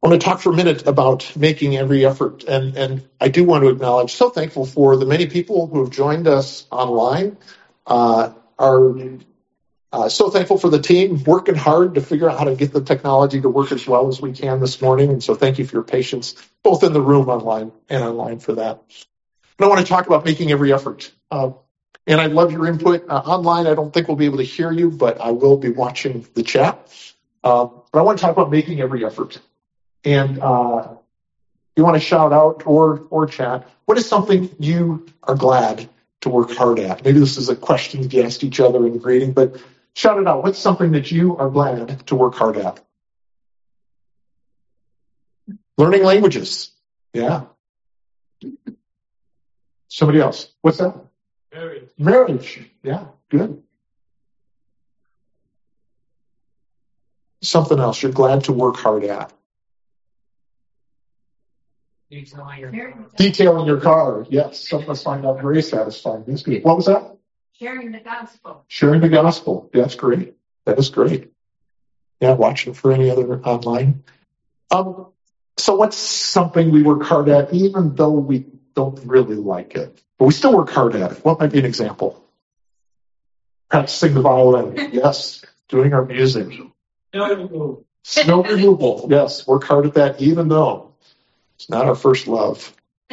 I want to talk for a minute about making every effort. And I do want to acknowledge, so thankful for the many people who have joined us online. Are so thankful for the team working hard to figure out how to get the technology to work as well as we can this morning. And so thank you for your patience, both in the room online and online for that. And I want to talk about making every effort. And I'd love your input. Online, I don't think we'll be able to hear you, but I will be watching the chat. But I want to talk about making every effort. And you want to shout out or chat, what is something you are glad to work hard at? Maybe this is a question you asked each other in greeting, but shout it out. What's something that you are glad to work hard at? Learning languages. Yeah. Somebody else. What's that? Marriage. Yeah, good. Something else you're glad to work hard at. Detailing your car. Yes, some of us find that very satisfying. That's good. What was that? Sharing the gospel. Sharing the gospel. That's great. That is great. Yeah, watching for any other online. So what's something we work hard at, even though we don't really like it, but we still work hard at it? What might be an example? Practicing the violin. Yes. Doing our music. Snow removal. Yes, work hard at that, even though it's not our first love.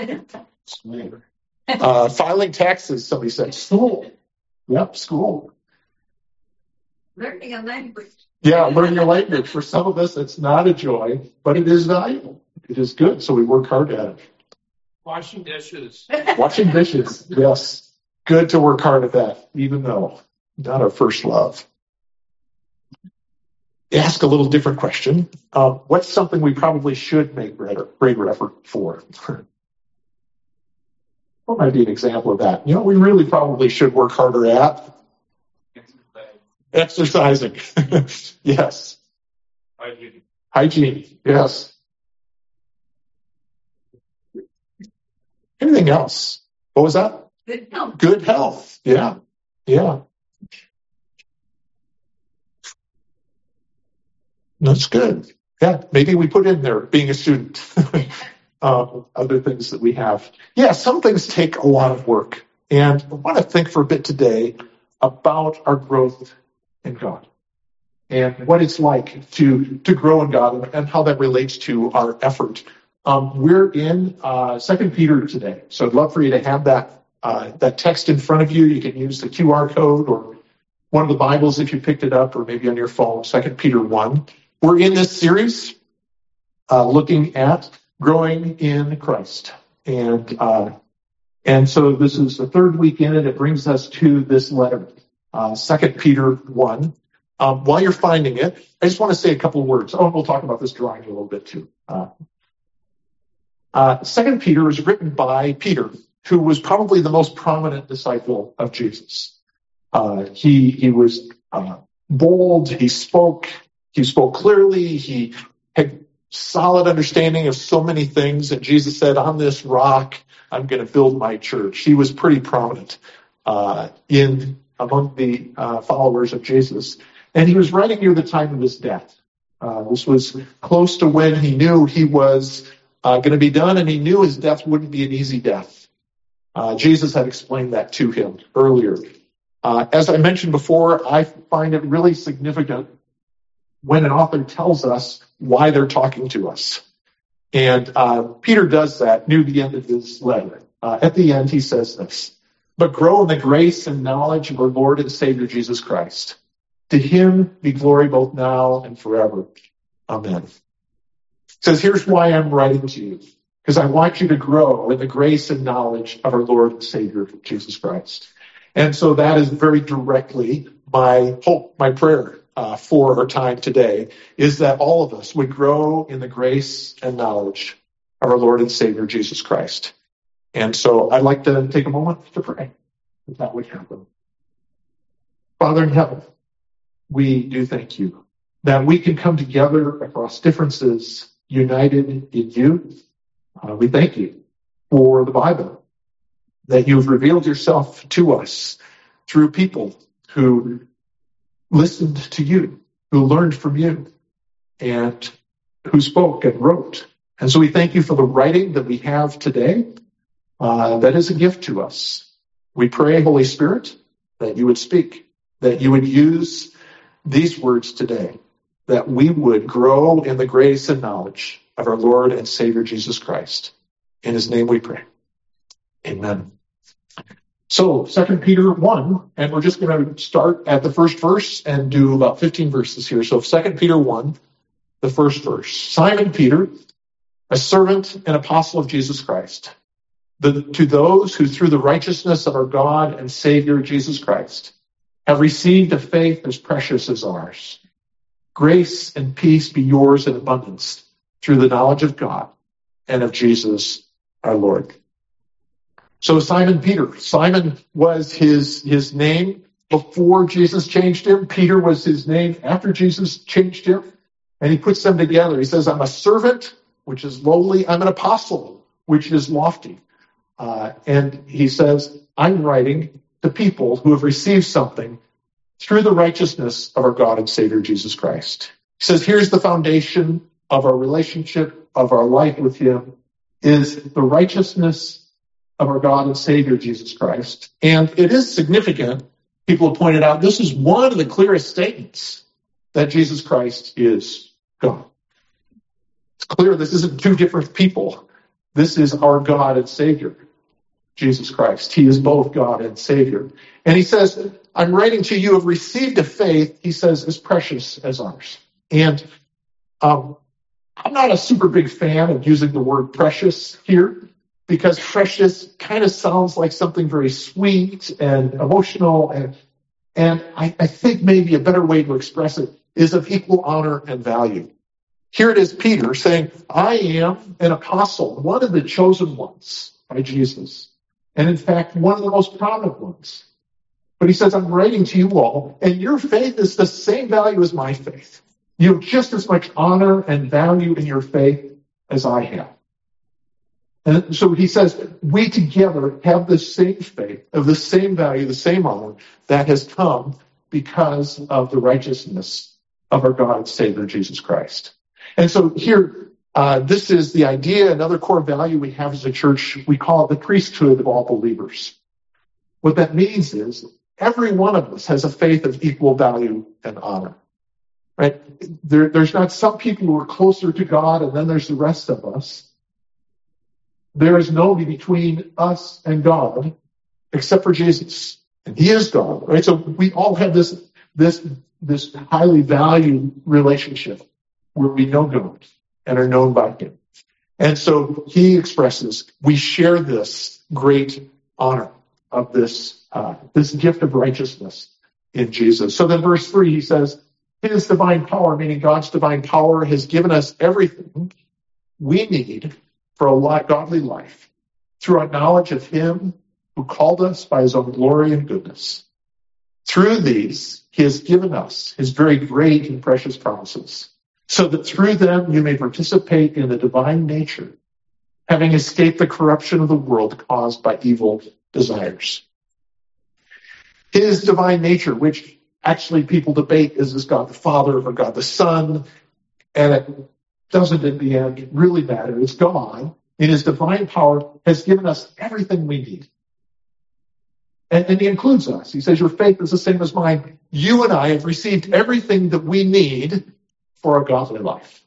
Filing taxes, somebody said. School. Yep, school. Learning a language. Yeah, learning a language. For some of us, it's not a joy, but it is valuable. It is good, so we work hard at it. Washing dishes. Washing dishes, yes. Good to work hard at that, even though not our first love. Ask a little different question. What's something we probably should make greater effort for? What might be an example of that? You know, we really probably should work harder at exercising. Yes. Hygiene. Yes. Anything else? What was that? Good health. Good health. Yeah. Yeah. That's good. Yeah, maybe we put in there being a student. Other things that we have. Yeah, some things take a lot of work. And I want to think for a bit today about our growth in God and what it's like to grow in God and how that relates to our effort. We're in 2 Peter today. So I'd love for you to have that text in front of you. You can use the QR code or one of the Bibles if you picked it up, or maybe on your phone, 2 Peter 1. We're in this series looking at growing in Christ. And so this is the third week in it. It brings us to this letter, 2 Peter 1. While you're finding it, I just want to say a couple of words. Oh, and we'll talk about this drawing a little bit too. 2 Peter is written by Peter, who was probably the most prominent disciple of Jesus. He was bold. He spoke clearly. He had solid understanding of so many things. And Jesus said, on this rock, I'm going to build my church. He was pretty prominent among the followers of Jesus. And he was writing near the time of his death. This was close to when he knew he was going to be done, and he knew his death wouldn't be an easy death. Jesus had explained that to him earlier. As I mentioned before, I find it really significant when an author tells us why they're talking to us. And Peter does that near the end of his letter. At the end, he says this, "But grow in the grace and knowledge of our Lord and Savior Jesus Christ. To him be glory both now and forever. Amen." He says, here's why I'm writing to you, because I want you to grow in the grace and knowledge of our Lord and Savior Jesus Christ. And so that is very directly my hope, my prayer for our time today, is that all of us would grow in the grace and knowledge of our Lord and Savior Jesus Christ. And so I'd like to take a moment to pray if that would happen. Father in heaven, we do thank you that we can come together across differences, united in you. We thank you for the Bible, that you've revealed yourself to us through people who listened to you, who learned from you, and who spoke and wrote. And so we thank you for the writing that we have today. That is a gift to us. We pray, Holy Spirit, that you would speak, that you would use these words today, that we would grow in the grace and knowledge of our Lord and Savior Jesus Christ. In his name we pray. Amen. So 2 Peter 1, and we're just going to start at the first verse and do about 15 verses here. So 2 Peter 1, the first verse. Simon Peter, a servant and apostle of Jesus Christ, to those who through the righteousness of our God and Savior Jesus Christ have received a faith as precious as ours. Grace and peace be yours in abundance through the knowledge of God and of Jesus our Lord. So Simon Peter. Simon was his name before Jesus changed him. Peter was his name after Jesus changed him. And he puts them together. He says, I'm a servant, which is lowly. I'm an apostle, which is lofty. And he says, I'm writing to people who have received something through the righteousness of our God and Savior Jesus Christ. He says, here's the foundation of our relationship, of our life with him, is the righteousness of our God and Savior Jesus Christ. And it is significant, people have pointed out, this is one of the clearest statements that Jesus Christ is God. It's clear this isn't two different people. This is our God and Savior, Jesus Christ. He is both God and Savior. And he says, I'm writing to you, have received a faith, he says, as precious as ours. And I'm not a super big fan of using the word precious here, because precious kind of sounds like something very sweet and emotional. And I think maybe a better way to express it is of equal honor and value. Here it is, Peter saying, I am an apostle, one of the chosen ones by Jesus. And in fact, one of the most prominent ones. But he says, I'm writing to you all, and your faith is the same value as my faith. You have just as much honor and value in your faith as I have. And so he says, we together have the same faith, of the same value, the same honor that has come because of the righteousness of our God and Savior, Jesus Christ. And so here, this is the idea, another core value we have as a church. We call it the priesthood of all believers. What that means is every one of us has a faith of equal value and honor. Right? There's not some people who are closer to God and then there's the rest of us. There is nobody between us and God except for Jesus. And he is God, right? So we all have this highly valued relationship where we know God and are known by him. And so he expresses, we share this great honor of this gift of righteousness in Jesus. So then verse 3, he says, his divine power, meaning God's divine power, has given us everything we need for a godly life through our knowledge of him who called us by his own glory and goodness. Through these, he has given us his very great and precious promises, so that through them you may participate in the divine nature, having escaped the corruption of the world caused by evil desires. His divine nature, which actually people debate, is this God the Father or God the Son? And it doesn't in the end really matter. It's God in his divine power has given us everything we need. And he includes us. He says, your faith is the same as mine. You and I have received everything that we need for a godly life.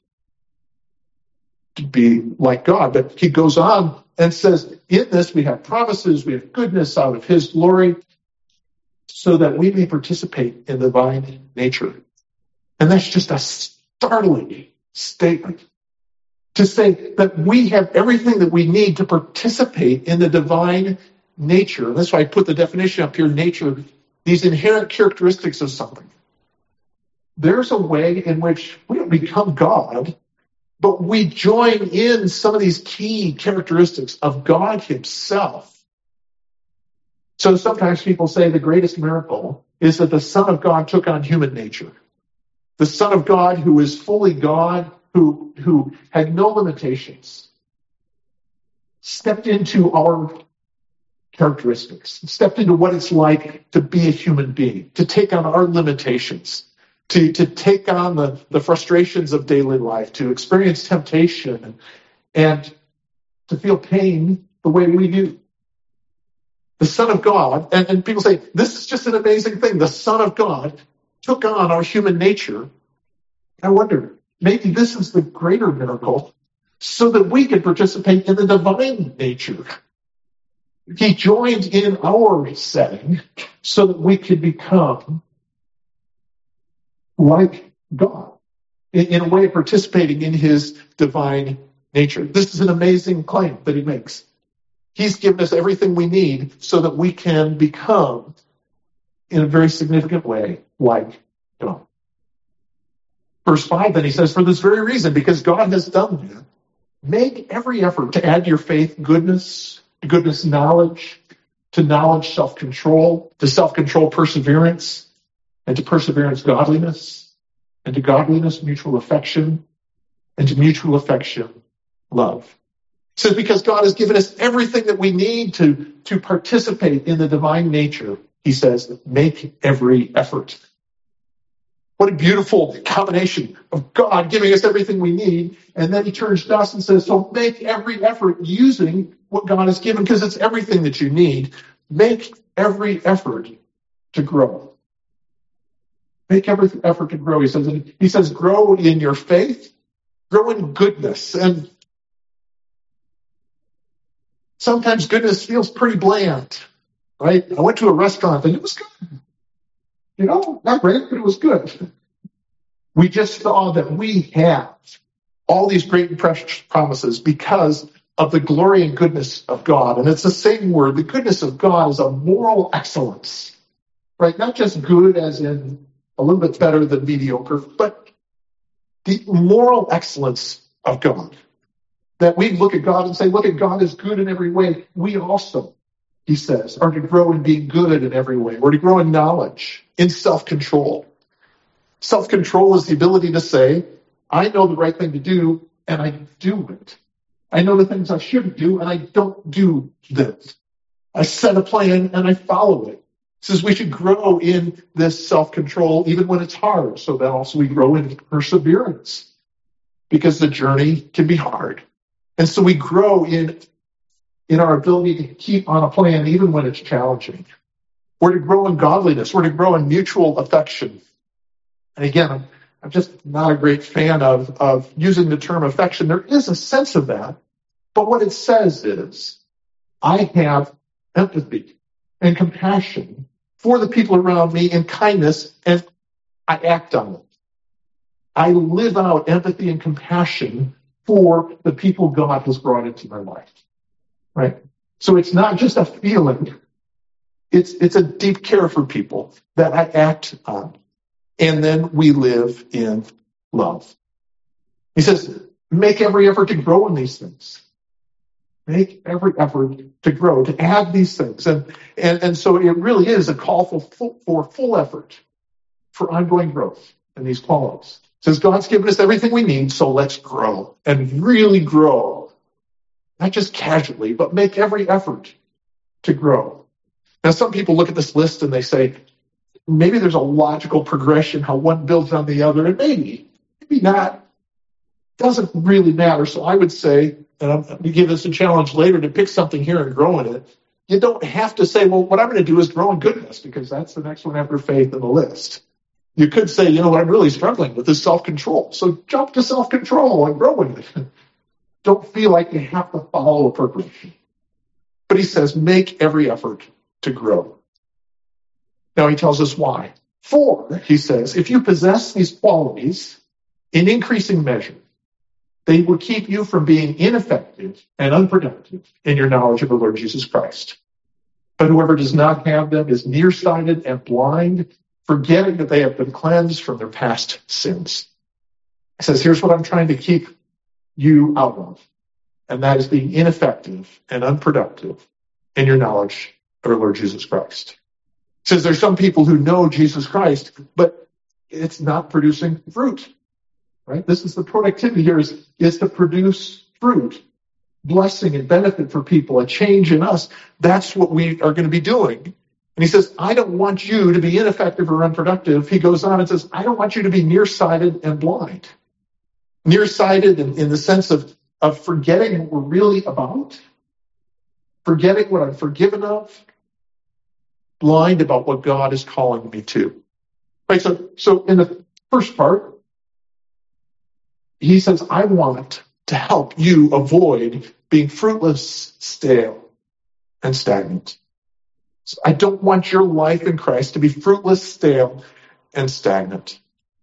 To be like God. But he goes on and says, in this we have promises, we have goodness out of his glory, so that we may participate in the divine nature. And that's just a startling statement. To say that we have everything that we need to participate in the divine nature. And that's why I put the definition up here, nature, these inherent characteristics of something. There's a way in which we don't become God, but we join in some of these key characteristics of God himself. So sometimes people say the greatest miracle is that the Son of God took on human nature. The Son of God who is fully God, who had no limitations, stepped into our characteristics, stepped into what it's like to be a human being, to take on our limitations, to take on the frustrations of daily life, to experience temptation, and to feel pain the way we do. The Son of God, and people say, this is just an amazing thing. The Son of God took on our human nature. I wonder, maybe this is the greater miracle so that we can participate in the divine nature. He joined in our setting so that we could become like God, in a way participating in his divine nature. This is an amazing claim that he makes. He's given us everything we need so that we can become, in a very significant way, like God. Verse 5, then he says, for this very reason, because God has done that, make every effort to add to your faith goodness, to goodness knowledge, to knowledge self-control, to self-control perseverance, and to perseverance godliness, and to godliness mutual affection, and to mutual affection love. It says because God has given us everything that we need to participate in the divine nature, he says, make every effort. What a beautiful combination of God giving us everything we need, and then he turns to us and says, so make every effort using what God has given, because it's everything that you need. Make every effort to grow. Make every effort to grow. He says, grow in your faith, grow in goodness. And sometimes goodness feels pretty bland, right? I went to a restaurant and it was good. Not great, but it was good. We just saw that we have all these great and precious promises because of the glory and goodness of God. And it's the same word. The goodness of God is a moral excellence, right? Not just good as in a little bit better than mediocre, but the moral excellence of God. That we look at God and say, look at God is good in every way. We also, he says, are to grow in being good in every way. We're to grow in knowledge, in self-control. Self-control is the ability to say, I know the right thing to do, and I do it. I know the things I shouldn't do, and I don't do them. I set a plan, and I follow it. It says we should grow in this self-control even when it's hard, so that also we grow in perseverance, because the journey can be hard. And so we grow in our ability to keep on a plan even when it's challenging. We're to grow in godliness. We're to grow in mutual affection. And again, I'm just not a great fan of using the term affection. There is a sense of that. But what it says is, I have empathy and compassion for the people around me in kindness, and I act on it. I live out empathy and compassion for the people God has brought into my life. Right? So it's not just a feeling. It's a deep care for people that I act on. And then we live in love. He says, make every effort to grow in these things. Make every effort to grow, to add these things. And so it really is a call for full effort, for ongoing growth in these qualities. It says God's given us everything we need, so let's grow and really grow. Not just casually, but make every effort to grow. Now, some people look at this list and they say, maybe there's a logical progression, how one builds on the other, and maybe not. Doesn't really matter. So I would say, and I'm going to give this a challenge later to pick something here and grow in it. You don't have to say, well, what I'm going to do is grow in goodness, because that's the next one after faith in the list. You could say, what I'm really struggling with is self-control. So jump to self-control and grow in it. Don't feel like you have to follow a progression. But he says, make every effort to grow. Now he tells us why. For, he says, if you possess these qualities in increasing measure, they will keep you from being ineffective and unproductive in your knowledge of the Lord Jesus Christ. But whoever does not have them is nearsighted and blind, forgetting that they have been cleansed from their past sins. He says, here's what I'm trying to keep you out of, and that is being ineffective and unproductive in your knowledge of our Lord Jesus Christ. He says there's some people who know Jesus Christ, but it's not producing fruit. Right? This is the productivity here is to produce fruit, blessing and benefit for people, a change in us. That's what we are going to be doing And he says, I don't want you to be ineffective or unproductive. He goes on and says, I don't want you to be nearsighted and blind. Nearsighted in the sense of forgetting what we're really about, forgetting what I'm forgiven of, blind about what God is calling me to. Right, so in the first part, he says, I want to help you avoid being fruitless, stale, and stagnant. So I don't want your life in Christ to be fruitless, stale, and stagnant.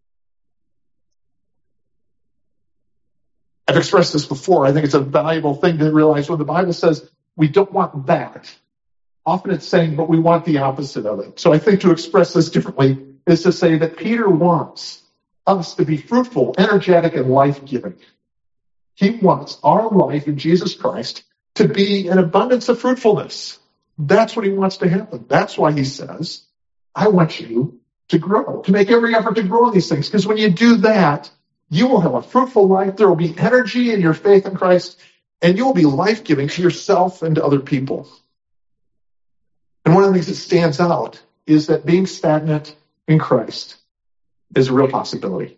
I've expressed this before. I think it's a valuable thing to realize when the Bible says we don't want that. Often it's saying, but we want the opposite of it. So I think to express this differently is to say that Peter wants us to be fruitful, energetic, and life-giving. He wants our life in Jesus Christ to be an abundance of fruitfulness. That's what he wants to happen. That's why he says, I want you to grow, to make every effort to grow in these things. Because when you do that, you will have a fruitful life. There will be energy in your faith in Christ, and you will be life-giving to yourself and to other people. And one of the things that stands out is that being stagnant in Christ is a real possibility.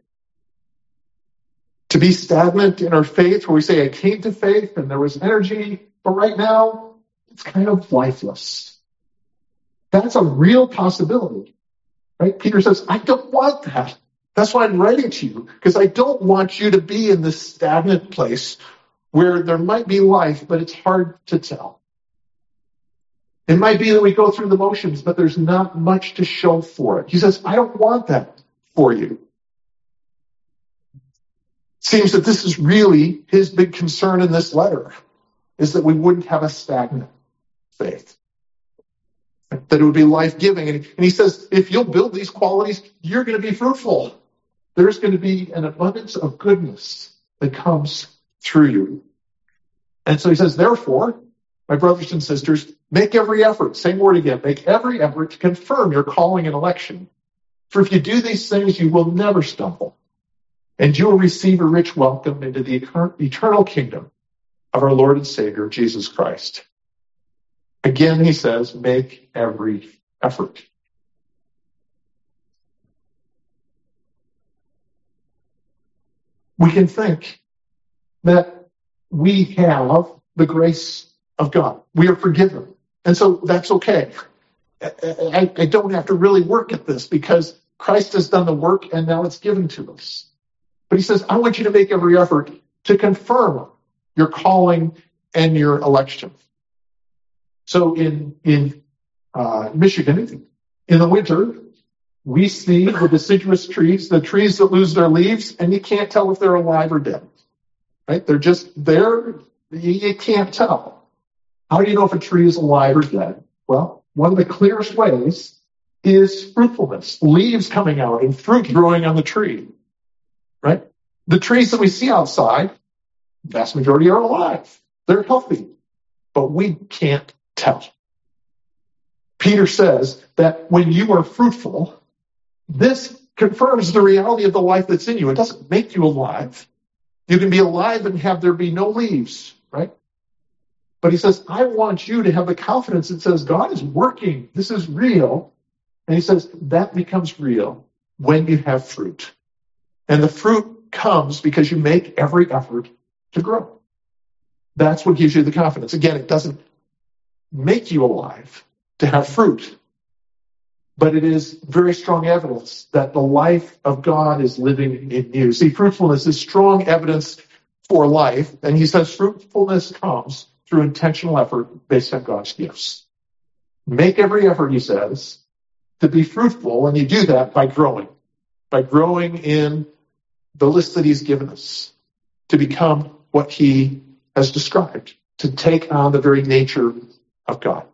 To be stagnant in our faith, where we say, I came to faith and there was energy, but right now it's kind of lifeless. That's a real possibility. Right? Peter says, I don't want that. That's why I'm writing to you, because I don't want you to be in this stagnant place where there might be life, but it's hard to tell. It might be that we go through the motions, but there's not much to show for it. He says, I don't want that for you. It seems that this is really his big concern in this letter, is that we wouldn't have a stagnant faith. That it would be life-giving. And he says, if you'll build these qualities, you're going to be fruitful. There's going to be an abundance of goodness that comes through you. And so he says, therefore, my brothers and sisters, make every effort, same word again, make every effort to confirm your calling and election. For if you do these things, you will never stumble, and you will receive a rich welcome into the eternal kingdom of our Lord and Savior, Jesus Christ. Again, he says, make every effort. We can think that we have the grace of God. We are forgiven. And so that's okay. I don't have to really work at this because Christ has done the work and now it's given to us. But he says, I want you to make every effort to confirm your calling and your election. So in Michigan, in the winter, we see the deciduous trees, the trees that lose their leaves, and you can't tell if they're alive or dead. Right? They're just there. You can't tell. How do you know if a tree is alive or dead? Well, one of the clearest ways is fruitfulness, leaves coming out and fruit growing on the tree. Right? The trees that we see outside, the vast majority are alive. They're healthy. But we can't tell. Peter says that when you are fruitful, this confirms the reality of the life that's in you. It doesn't make you alive. You can be alive and have there be no leaves, right? But he says, I want you to have the confidence that says, God is working. This is real. And he says, that becomes real when you have fruit. And the fruit comes because you make every effort to grow. That's what gives you the confidence. Again, it doesn't make you alive to have fruit, but it is very strong evidence that the life of God is living in you. See, fruitfulness is strong evidence for life, and he says fruitfulness comes through intentional effort based on God's gifts. Make every effort, he says, to be fruitful, and you do that by growing in the list that he's given us, to become what he has described, to take on the very nature of God.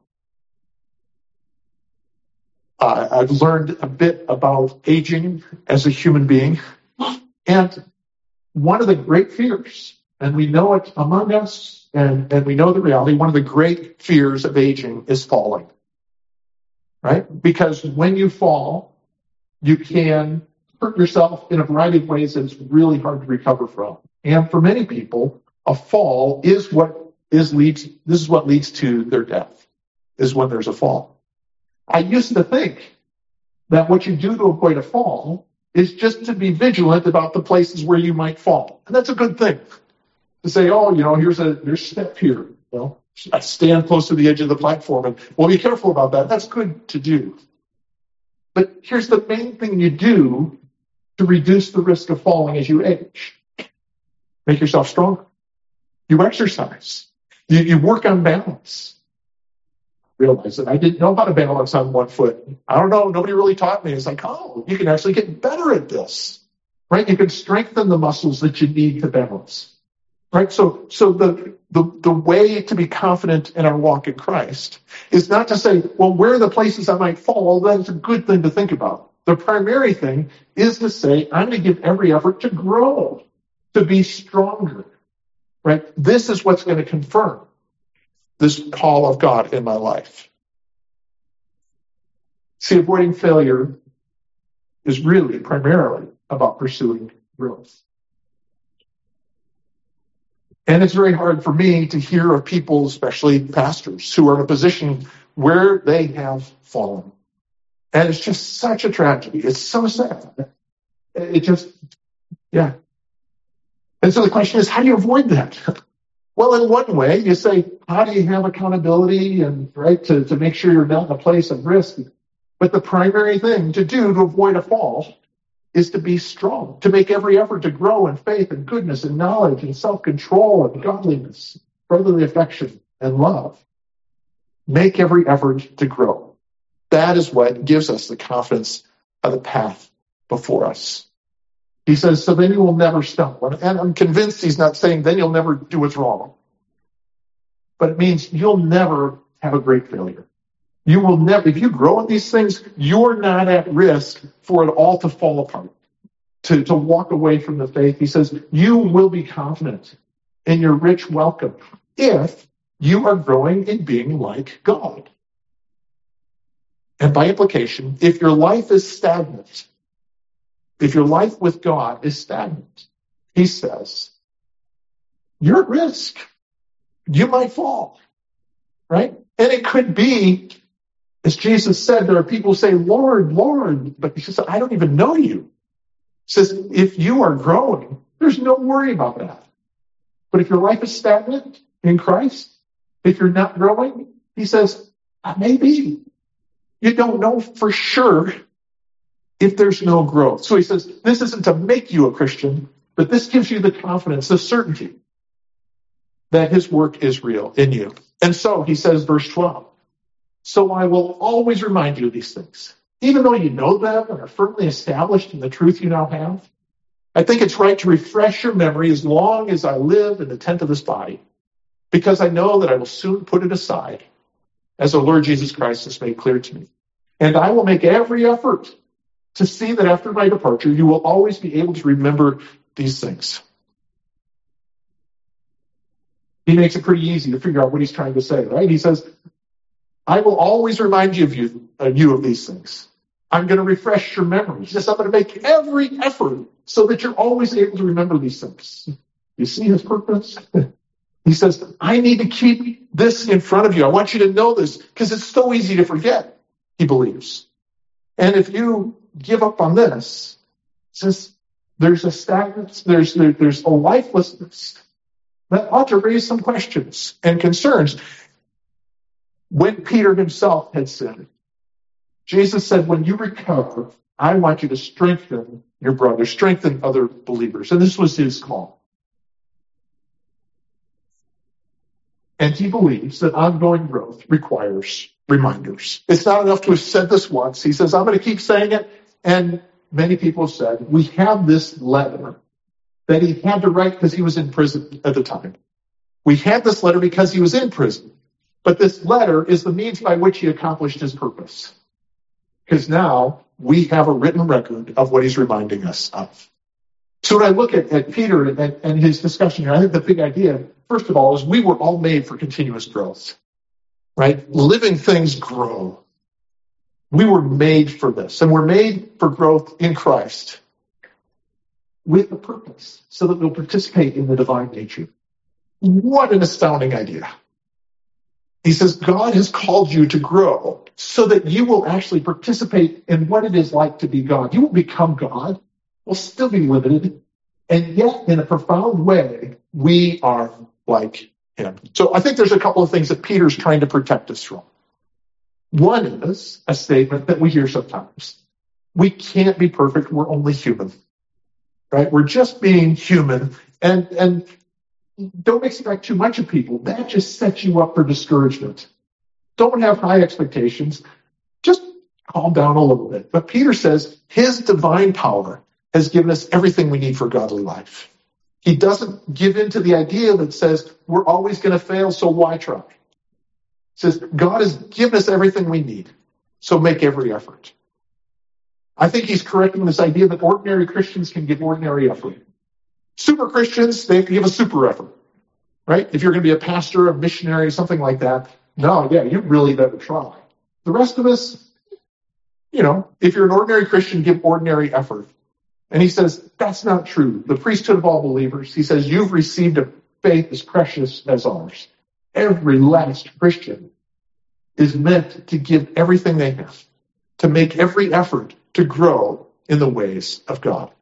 I've learned a bit about aging as a human being, and one of the great fears, and we know it among us, and we know the reality, one of the great fears of aging is falling, right? Because when you fall, you can hurt yourself in a variety of ways that it's really hard to recover from. And for many people, a fall is what leads to their death, is when there's a fall. I used to think that what you do to avoid a fall is just to be vigilant about the places where you might fall. And that's a good thing. To say, oh, there's a step here. I stand close to the edge of the platform, and well, be careful about that. That's good to do. But here's the main thing you do to reduce the risk of falling as you age. Make yourself stronger. You exercise. You work on balance. Realize that I didn't know how to balance on one foot. I don't know. Nobody really taught me. It's like, oh, you can actually get better at this, right? You can strengthen the muscles that you need to balance, right? So the way to be confident in our walk in Christ is not to say, well, where are the places I might fall? That's a good thing to think about. The primary thing is to say, I'm going to give every effort to grow, to be stronger, right? This is what's going to confirm this call of God in my life. See, avoiding failure is really primarily about pursuing growth. And it's very hard for me to hear of people, especially pastors, who are in a position where they have fallen. And it's just such a tragedy. It's so sad. Yeah. And so the question is, how do you avoid that? Well, in one way, you say, how do you have accountability and right to make sure you're not in a place of risk? But the primary thing to do to avoid a fall is to be strong, to make every effort to grow in faith and goodness and knowledge and self-control and godliness, brotherly affection and love. Make every effort to grow. That is what gives us the confidence of the path before us. He says, so then you will never stumble. And I'm convinced he's not saying then you'll never do what's wrong. But it means you'll never have a great failure. You will never, if you grow in these things, you're not at risk for it all to fall apart, to walk away from the faith. He says, you will be confident in your rich welcome if you are growing in being like God. And by implication, if your life is stagnant, if your life with God is stagnant, he says, you're at risk. You might fall, right? And it could be, as Jesus said, there are people who say, Lord, Lord, but he says, I don't even know you. He says, if you are growing, there's no worry about that. But if your life is stagnant in Christ, if you're not growing, he says, maybe. You don't know for sure if there's no growth. So he says, this isn't to make you a Christian, but this gives you the confidence, the certainty that his work is real in you. And so he says, verse 12, so I will always remind you of these things, even though you know them and are firmly established in the truth you now have. I think it's right to refresh your memory as long as I live in the tent of this body, because I know that I will soon put it aside, as the Lord Jesus Christ has made clear to me. And I will make every effort to see that after my departure, you will always be able to remember these things. He makes it pretty easy to figure out what he's trying to say, right? He says, I will always remind you of these things. I'm going to refresh your memory. He says, I'm going to make every effort so that you're always able to remember these things. You see his purpose? He says, I need to keep this in front of you. I want you to know this because it's so easy to forget, he believes. And if you give up on this, since there's a stagnance, there's a lifelessness that ought to raise some questions and concerns. When Peter himself had sinned, Jesus said, when you recover, I want you to strengthen your brothers, strengthen other believers. And this was his call. And he believes that ongoing growth requires reminders. It's not enough to have said this once. He says, I'm going to keep saying it. And many people have said, we have this letter that he had to write because he was in prison at the time. We had this letter because he was in prison. But this letter is the means by which he accomplished his purpose. Because now we have a written record of what he's reminding us of. So when I look at Peter and his discussion here, I think the big idea, first of all, is we were all made for continuous growth. Right? Living things grow. We were made for this. And we're made for growth in Christ with a purpose so that we'll participate in the divine nature. What an astounding idea. He says, God has called you to grow So that you will actually participate in what it is like to be God. You will become God. We'll still be limited. And yet, in a profound way, we are like him. So I think there's a couple of things that Peter's trying to protect us from. One is a statement that we hear sometimes. We can't be perfect. We're only human. Right? We're just being human. And don't expect too much of people. That just sets you up for discouragement. Don't have high expectations. Just calm down a little bit. But Peter says his divine power has given us everything we need for godly life. He doesn't give in to the idea that says we're always going to fail, so why try? He says God has given us everything we need, so make every effort. I think he's correcting this idea that ordinary Christians can give ordinary effort. Super Christians, they give a super effort, right? If you're going to be a pastor, a missionary, something like that, you really better try. The rest of us, if you're an ordinary Christian, give ordinary effort. And he says, that's not true. The priesthood of all believers, he says, you've received a faith as precious as ours. Every last Christian is meant to give everything they have, to make every effort to grow in the ways of God.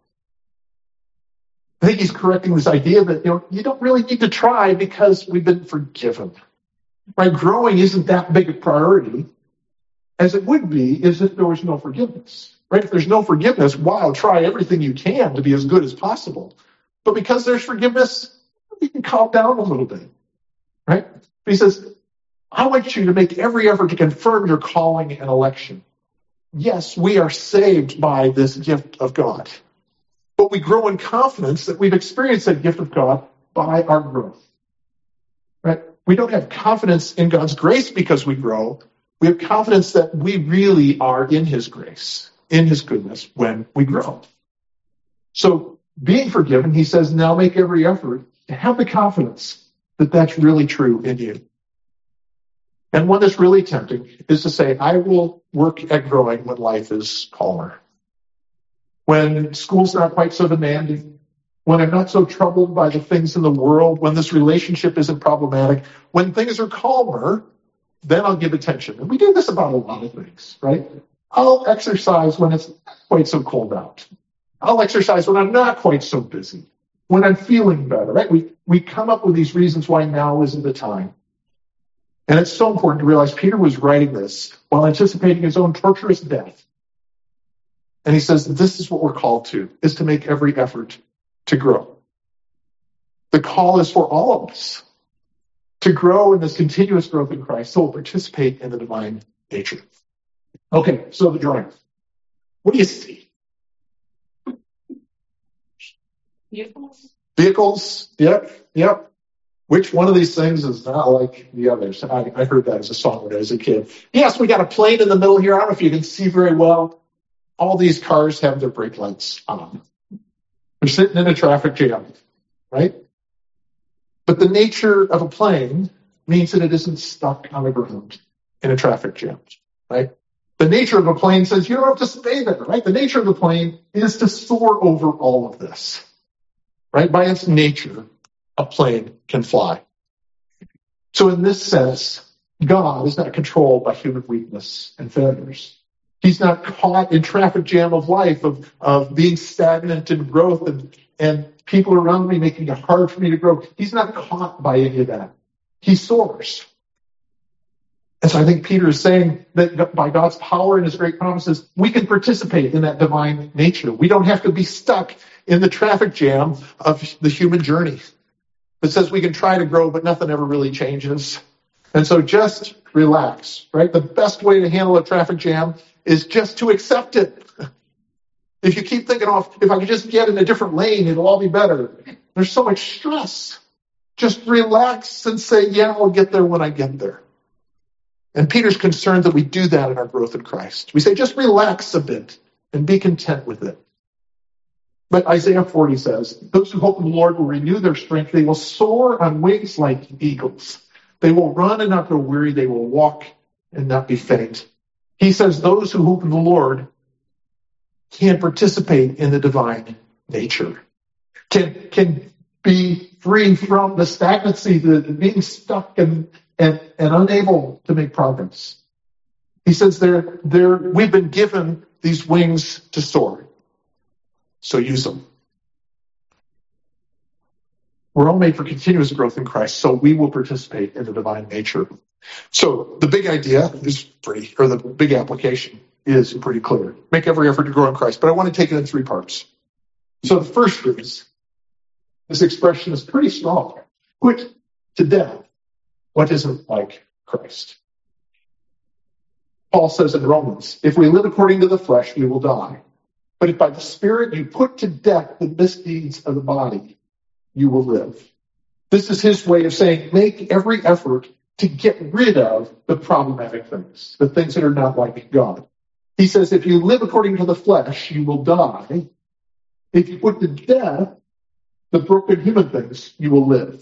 I think he's correcting this idea that, you don't really need to try because we've been forgiven. Right? Growing isn't that big a priority as it would be if there was no forgiveness. Right? If there's no forgiveness, try everything you can to be as good as possible. But because there's forgiveness, you can calm down a little bit. Right? But he says, I want you to make every effort to confirm your calling and election. Yes, we are saved by this gift of God. But we grow in confidence that we've experienced that gift of God by our growth. Right? We don't have confidence in God's grace because we grow. We have confidence that we really are in his grace, in his goodness when we grow. So being forgiven, he says, now make every effort to have the confidence that that's really true in you. And one that's really tempting is to say, I will work at growing when life is calmer. When school's not quite so demanding, when I'm not so troubled by the things in the world, when this relationship isn't problematic, when things are calmer, then I'll give attention. And we do this about a lot of things, right? I'll exercise when it's not quite so cold out. I'll exercise when I'm not quite so busy, when I'm feeling better, right? We come up with these reasons why now isn't the time. And it's so important to realize Peter was writing this while anticipating his own torturous death. And he says, this is what we're called to, is to make every effort to grow. The call is for all of us to grow in this continuous growth in Christ, so we'll participate in the divine nature. Okay, so the drawing. What do you see? Vehicles? Yep. Which one of these things is not like the others? I heard that as a song when I was a kid. Yes, we got a plane in the middle here. I don't know if you can see very well. All these cars have their brake lights on. They're sitting in a traffic jam, right? But the nature of a plane means that it isn't stuck on the ground in a traffic jam, right? The nature of a plane says you don't have to stay there, right? The nature of the plane is to soar over all of this, right? By its nature, a plane can fly. So in this sense, God is not controlled by human weakness and failures. He's not caught in traffic jam of life, of being stagnant in growth and people around me making it hard for me to grow. He's not caught by any of that. He soars. And so I think Peter is saying that by God's power and his great promises, we can participate in that divine nature. We don't have to be stuck in the traffic jam of the human journey that says we can try to grow, but nothing ever really changes. And so just relax, right? The best way to handle a traffic jam is just to accept it. If you keep thinking, if I could just get in a different lane, it'll all be better. There's so much stress. Just relax and say, yeah, I'll get there when I get there. And Peter's concerned that we do that in our growth in Christ. We say, just relax a bit and be content with it. But Isaiah 40 says, those who hope in the Lord will renew their strength. They will soar on wings like eagles. They will run and not grow weary. They will walk and not be faint. He says those who hope in the Lord can participate in the divine nature, can be free from the stagnancy, the being stuck and unable to make progress. He says we've been given these wings to soar. So use them. We're all made for continuous growth in Christ, so we will participate in the divine nature. So the big idea is the big application is pretty clear. Make every effort to grow in Christ. But I want to take it in three parts. So the first is, this expression is pretty strong. Put to death what isn't like Christ. Paul says in Romans, if we live according to the flesh, we will die. But if by the Spirit you put to death the misdeeds of the body, you will live. This is his way of saying, make every effort to get rid of the problematic things, the things that are not like God. He says, if you live according to the flesh, you will die. If you put to death the broken human things, you will live.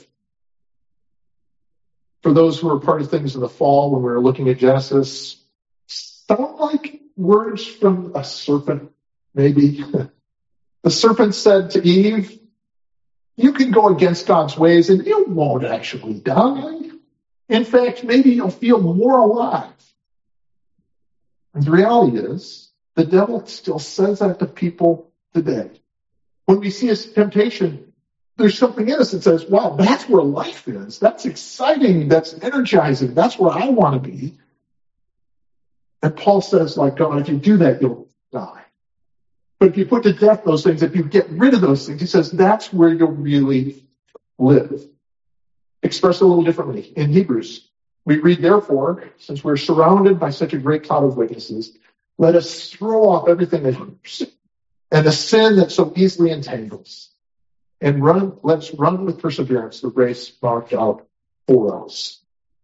For those who are part of things in the fall, when we were looking at Genesis, sound like words from a serpent, maybe. The serpent said to Eve, you can go against God's ways and you won't actually die. In fact, maybe you'll feel more alive. And the reality is, the devil still says that to people today. When we see a temptation, there's something in us that says, wow, that's where life is. That's exciting. That's energizing. That's where I want to be. And Paul says, like God, if you do that, you'll die. But if you put to death those things, if you get rid of those things, he says that's where you'll really live. Expressed a little differently in Hebrews. We read, therefore, since we're surrounded by such a great cloud of witnesses, let us throw off everything that hinders and the sin that so easily entangles. And let's run with perseverance the race marked out for us.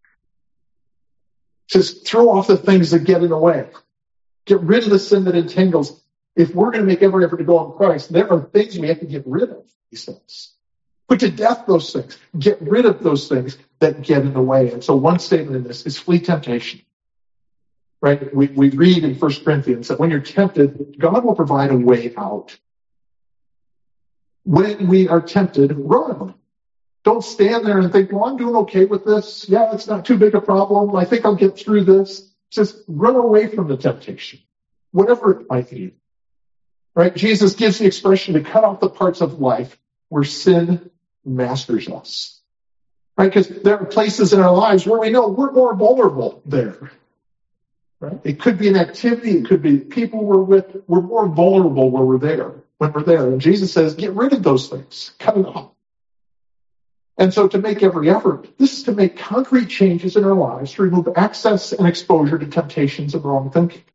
It says, throw off the things that get in the way. Get rid of the sin that entangles. If we're going to make every effort to go in Christ, there are things we have to get rid of, he says. Put to death those things. Get rid of those things that get in the way. And so one statement in this is flee temptation. Right? We read in 1 Corinthians that when you're tempted, God will provide a way out. When we are tempted, run. Don't stand there and think, well, I'm doing okay with this. Yeah, it's not too big a problem. I think I'll get through this. Just run away from the temptation, whatever it might be. Right? Jesus gives the expression to cut off the parts of life where sin masters us. Right? Because there are places in our lives where we know we're more vulnerable there. Right? It could be an activity. It could be people we're with. We're more vulnerable when we're there. And Jesus says, get rid of those things. Cut it off. And so to make every effort, this is to make concrete changes in our lives to remove access and exposure to temptations of wrong thinking.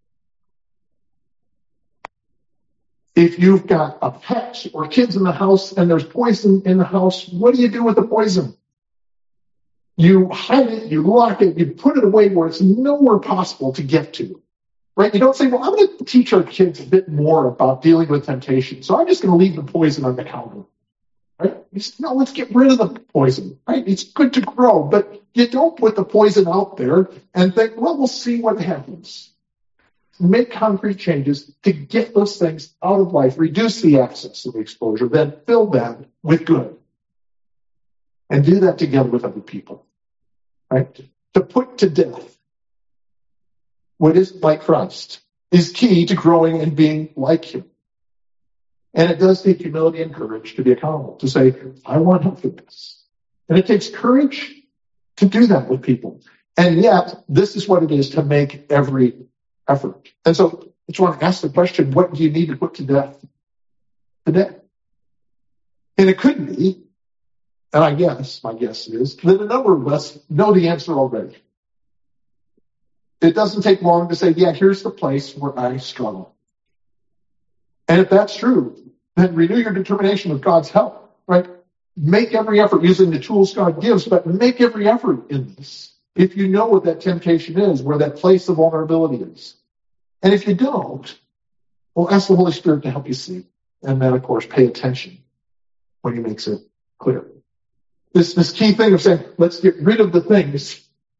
If you've got a pet or kids in the house and there's poison in the house, what do you do with the poison? You hide it, you lock it, you put it away where it's nowhere possible to get to. Right? You don't say, well, I'm going to teach our kids a bit more about dealing with temptation, so I'm just going to leave the poison on the counter. Right? You say, no, let's get rid of the poison. Right? It's good to grow, but you don't put the poison out there and think, well, we'll see what happens. Make concrete changes to get those things out of life, reduce the access of the exposure, then fill them with good. And do that together with other people. Right? To put to death what is like Christ is key to growing and being like him. And it does take humility and courage to be accountable, to say, I want help with this. And it takes courage to do that with people. And yet, this is what it is to make every effort. And so I just want to ask the question, what do you need to put to death today? And it could be, and my guess is, that a number of us know the answer already. It doesn't take long to say, yeah, here's the place where I struggle. And if that's true, then renew your determination with God's help, right? Make every effort using the tools God gives, but make every effort in this. If you know what that temptation is, where that place of vulnerability is. And if you don't, well, ask the Holy Spirit to help you see. And then, of course, pay attention when he makes it clear. This key thing of saying, let's get rid of the things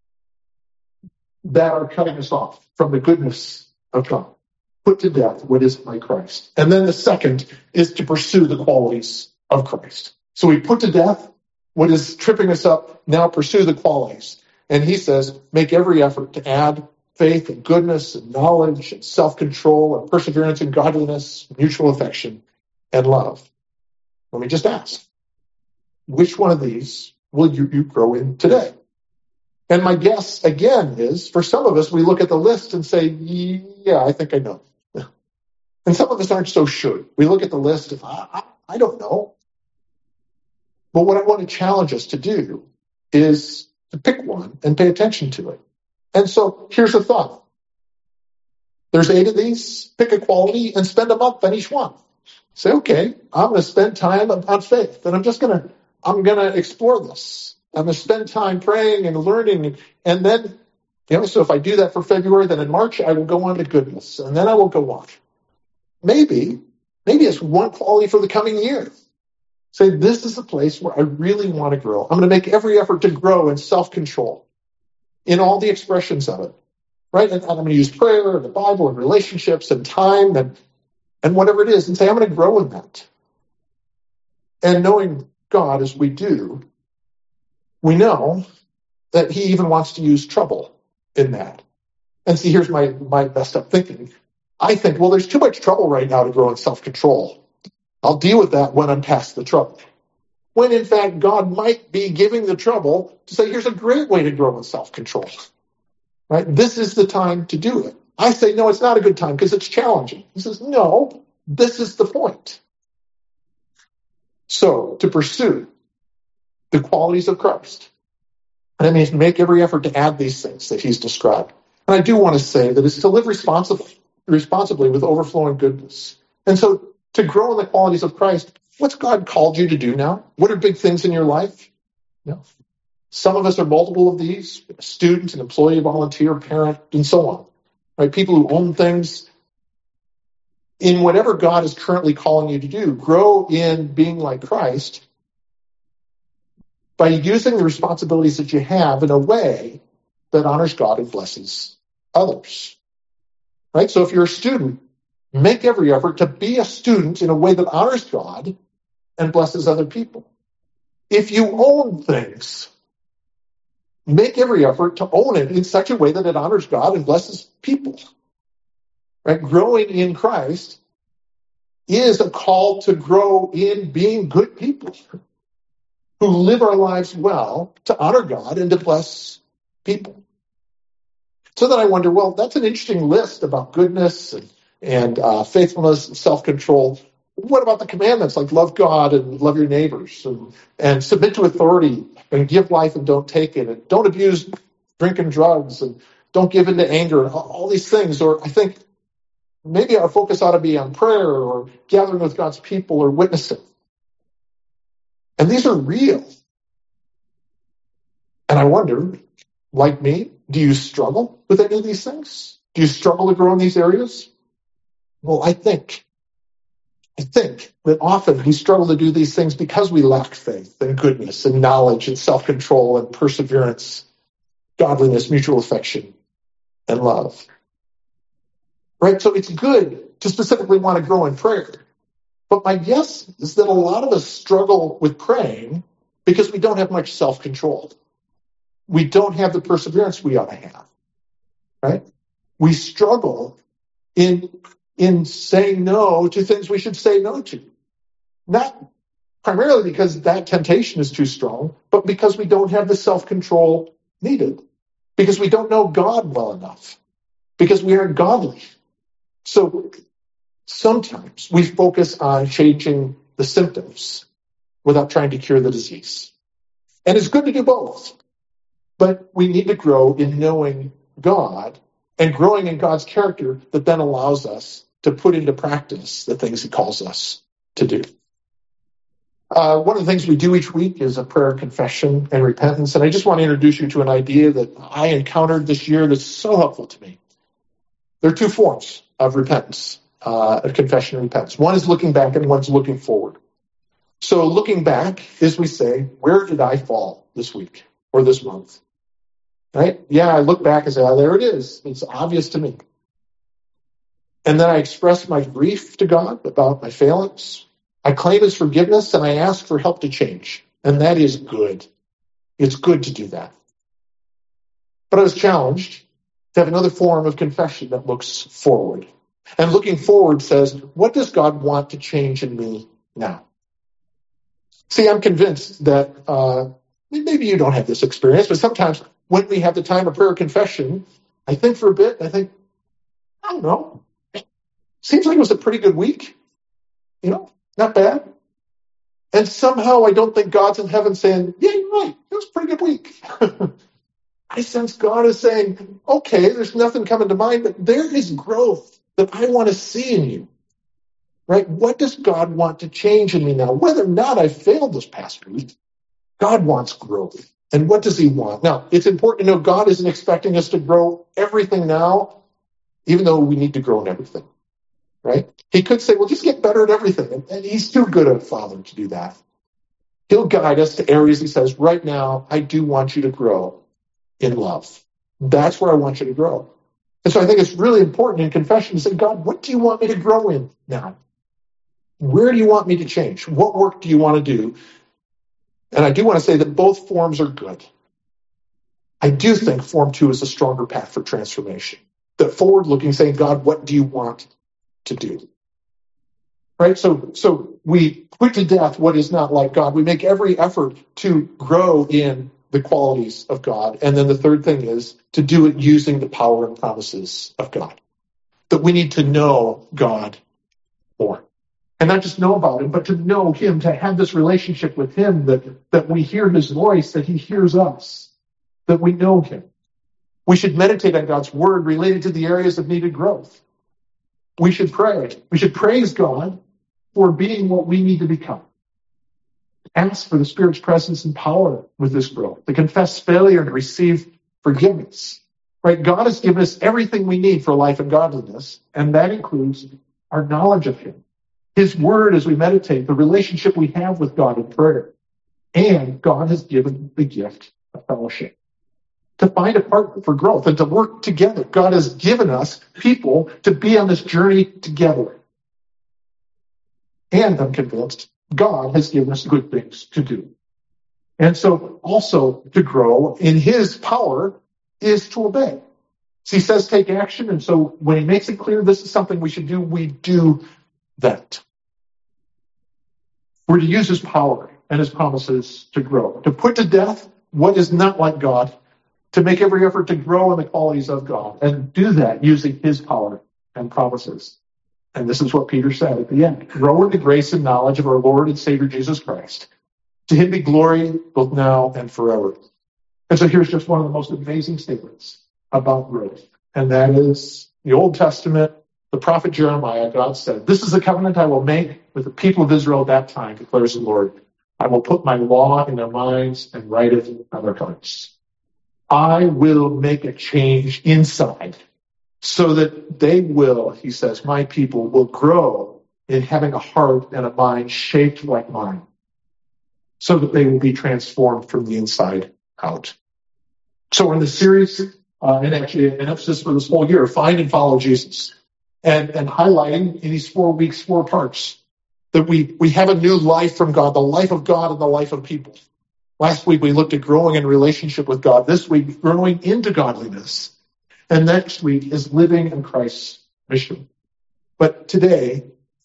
that are cutting us off from the goodness of God. Put to death what isn't like Christ. And then the second is to pursue the qualities of Christ. So we put to death what is tripping us up, now pursue the qualities. And he says, make every effort to add faith and goodness and knowledge and self-control and perseverance and godliness, mutual affection and love. Let me just ask, which one of these will you grow in today? And my guess, again, is for some of us, we look at the list and say, yeah, I think I know. And some of us aren't so sure. We look at the list and I don't know. But what I want to challenge us to do is to pick one and pay attention to it. And so here's the thought. There's 8 of these. Pick a quality and spend a month on each one. Say, okay, I'm going to spend time on faith, and I'm going to explore this. I'm going to spend time praying and learning, and then, so if I do that for February, then in March I will go on to goodness, and then I will go on. Maybe it's one quality for the coming year. Say, this is a place where I really want to grow. I'm going to make every effort to grow in self-control, in all the expressions of it, right? And I'm going to use prayer and the Bible and relationships and time and whatever it is, and say, I'm going to grow in that. And knowing God as we do, we know that he even wants to use trouble in that. And see, here's my messed up thinking. I think, well, there's too much trouble right now to grow in self-control. I'll deal with that when I'm past the trouble. When, in fact, God might be giving the trouble to say, here's a great way to grow in self-control. Right? This is the time to do it. I say, no, it's not a good time because it's challenging. He says, no, this is the point. So, to pursue the qualities of Christ, and that means make every effort to add these things that he's described. And I do want to say that it's to live responsibly with overflowing goodness. And so, to grow in the qualities of Christ, what's God called you to do now? What are big things in your life? Some of us are multiple of these: a student, an employee, volunteer, parent, and so on. Right? People who own things. In whatever God is currently calling you to do, grow in being like Christ by using the responsibilities that you have in a way that honors God and blesses others. Right? So if you're a student, make every effort to be a student in a way that honors God and blesses other people. If you own things, make every effort to own it in such a way that it honors God and blesses people. Right? Growing in Christ is a call to grow in being good people who live our lives well to honor God and to bless people. So then I wonder, well, that's an interesting list about goodness and faithfulness and self-control. What about the commandments like love God and love your neighbors and submit to authority and give life and don't take it, and don't abuse drink and drugs, and don't give in to anger, and all these things? Or I think maybe our focus ought to be on prayer or gathering with God's people or witnessing. And these are real. And I wonder, like me, do you struggle with any of these things? Do you struggle to grow in these areas? Well, I think that often we struggle to do these things because we lack faith and goodness and knowledge and self-control and perseverance, godliness, mutual affection, and love. Right? So it's good to specifically want to grow in prayer. But my guess is that a lot of us struggle with praying because we don't have much self-control. We don't have the perseverance we ought to have. Right? We struggle in saying no to things we should say no to. Not primarily because that temptation is too strong, but because we don't have the self-control needed. Because we don't know God well enough. Because we aren't godly. So sometimes we focus on changing the symptoms without trying to cure the disease. And it's good to do both. But we need to grow in knowing God and growing in God's character that then allows us to put into practice the things he calls us to do. One of the things we do each week is a prayer of confession and repentance. And I just want to introduce you to an idea that I encountered this year that's so helpful to me. There are 2 forms of repentance, of confession and repentance. One is looking back and one's looking forward. So looking back is we say, where did I fall this week or this month? Right? Yeah, I look back and say, oh, there it is. It's obvious to me. And then I express my grief to God about my failings. I claim his forgiveness and I ask for help to change. And that is good. It's good to do that. But I was challenged to have another form of confession that looks forward. And looking forward says, what does God want to change in me now? See, I'm convinced that maybe you don't have this experience, but sometimes when we have the time of prayer confession, I think for a bit, I don't know. Seems like it was a pretty good week. Not bad. And somehow I don't think God's in heaven saying, yeah, you're right. It was a pretty good week. I sense God is saying, okay, there's nothing coming to mind, but there is growth that I want to see in you. Right? What does God want to change in me now? Whether or not I failed this past week, God wants growth. And what does he want? Now, it's important to know God isn't expecting us to grow everything now, even though we need to grow in everything. Right? He could say, well, just get better at everything. And he's too good a father to do that. He'll guide us to areas he says, right now, I do want you to grow in love. That's where I want you to grow. And so I think it's really important in confession to say, God, what do you want me to grow in now? Where do you want me to change? What work do you want to do? And I do want to say that both forms are good. I do think form 2 is a stronger path for transformation. The forward-looking, saying, God, what do you want to do? Right? So we put to death what is not like God. We make every effort to grow in the qualities of God. And then the third thing is to do it using the power and promises of God. That we need to know God more. And not just know about him, but to know him, to have this relationship with him, that we hear his voice, that he hears us, that we know him. We should meditate on God's word related to the areas of needed growth. We should pray. We should praise God for being what we need to become. Ask for the Spirit's presence and power with this growth, to confess failure and receive forgiveness. Right? God has given us everything we need for life and godliness, and that includes our knowledge of him. His word as we meditate, the relationship we have with God in prayer. And God has given the gift of fellowship. To find a partner for growth and to work together. God has given us people to be on this journey together. And I'm convinced God has given us good things to do. And so also to grow in his power is to obey. So he says take action, and so when he makes it clear this is something we should do, we do that. We're to use his power and his promises to grow, to put to death what is not like God, to make every effort to grow in the qualities of God, and do that using his power and promises. And this is what Peter said at the end. Grow in the grace and knowledge of our Lord and Savior Jesus Christ. To him be glory both now and forever. And so here's just one of the most amazing statements about growth. And that is the Old Testament, the prophet Jeremiah. God said, this is the covenant I will make with the people of Israel at that time, declares the Lord. I will put my law in their minds and write it on their hearts. I will make a change inside so that they will, he says, my people will grow in having a heart and a mind shaped like mine, so that they will be transformed from the inside out. So in the series, and actually an emphasis for this whole year, Find and Follow Jesus, and highlighting in these 4 weeks, 4 parts, that we have a new life from God, the life of God and the life of people. Last week we looked at growing in relationship with God. This week, growing into godliness. And next week is living in Christ's mission. But today,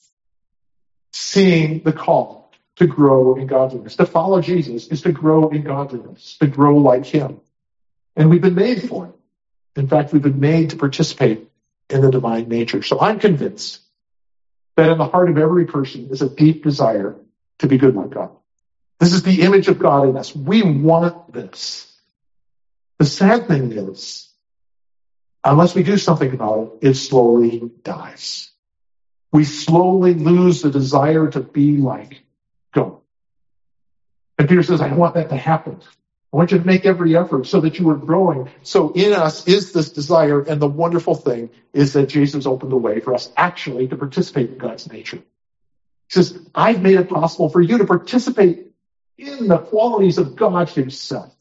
seeing the call to grow in godliness, to follow Jesus, is to grow in godliness, to grow like him. And we've been made for it. In fact, we've been made to participate in the divine nature. So I'm convinced that in the heart of every person is a deep desire to be good like God. This is the image of God in us. We want this. The sad thing is, unless we do something about it, it slowly dies. We slowly lose the desire to be like God. And Peter says, I want that to happen. I want you to make every effort so that you are growing. So in us is this desire, and the wonderful thing is that Jesus opened the way for us actually to participate in God's nature. He says, I've made it possible for you to participate in the qualities of God himself.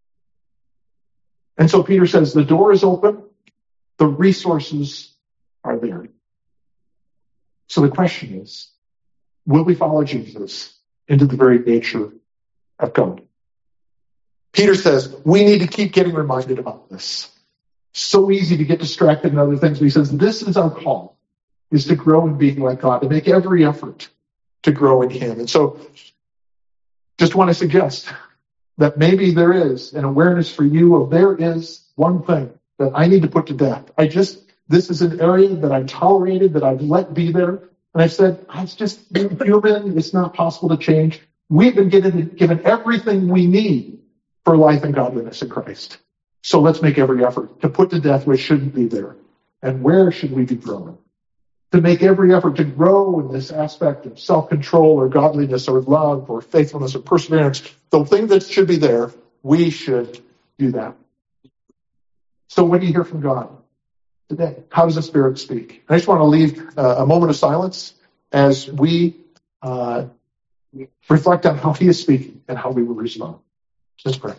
And so Peter says, the door is open, the resources are there. So the question is, will we follow Jesus into the very nature of God? Peter says, we need to keep getting reminded about this. So easy to get distracted in other things. But he says, this is our call, is to grow in being like God, to make every effort to grow in him. And so just want to suggest that maybe there is an awareness for you of there is one thing that I need to put to death. This is an area that I've tolerated, that I've let be there. And I've said, it's just human. It's not possible to change. We've been given everything we need for life and godliness in Christ. So let's make every effort to put to death what shouldn't be there. And where should we be growing? To make every effort to grow in this aspect of self-control or godliness or love or faithfulness or perseverance. The thing that should be there, we should do that. So when do you hear from God today? How does the Spirit speak? I just want to leave a moment of silence as we reflect on how he is speaking and how we will respond. Let's pray.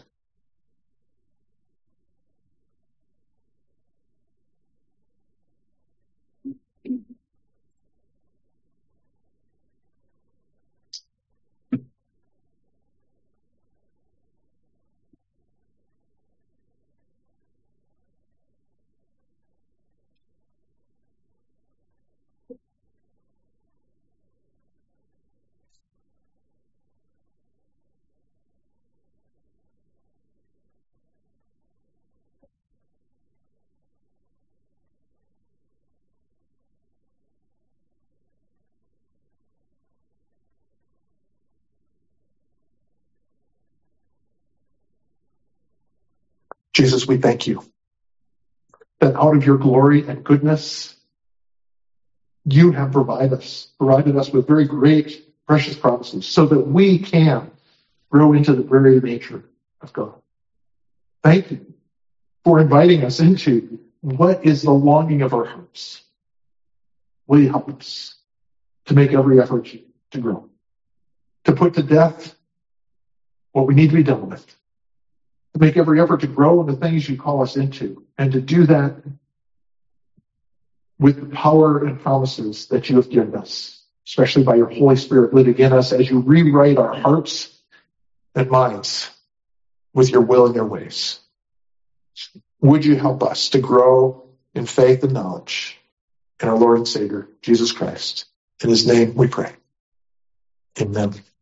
Jesus, we thank you that out of your glory and goodness, you have provided us with very great, precious promises so that we can grow into the very nature of God. Thank you for inviting us into what is the longing of our hearts. Will you help us to make every effort to grow, to put to death what we need to be done with, to make every effort to grow in the things you call us into, and to do that with the power and promises that you have given us, especially by your Holy Spirit living in us as you rewrite our hearts and minds with your will and your ways. Would you help us to grow in faith and knowledge in our Lord and Savior, Jesus Christ? In his name we pray. Amen.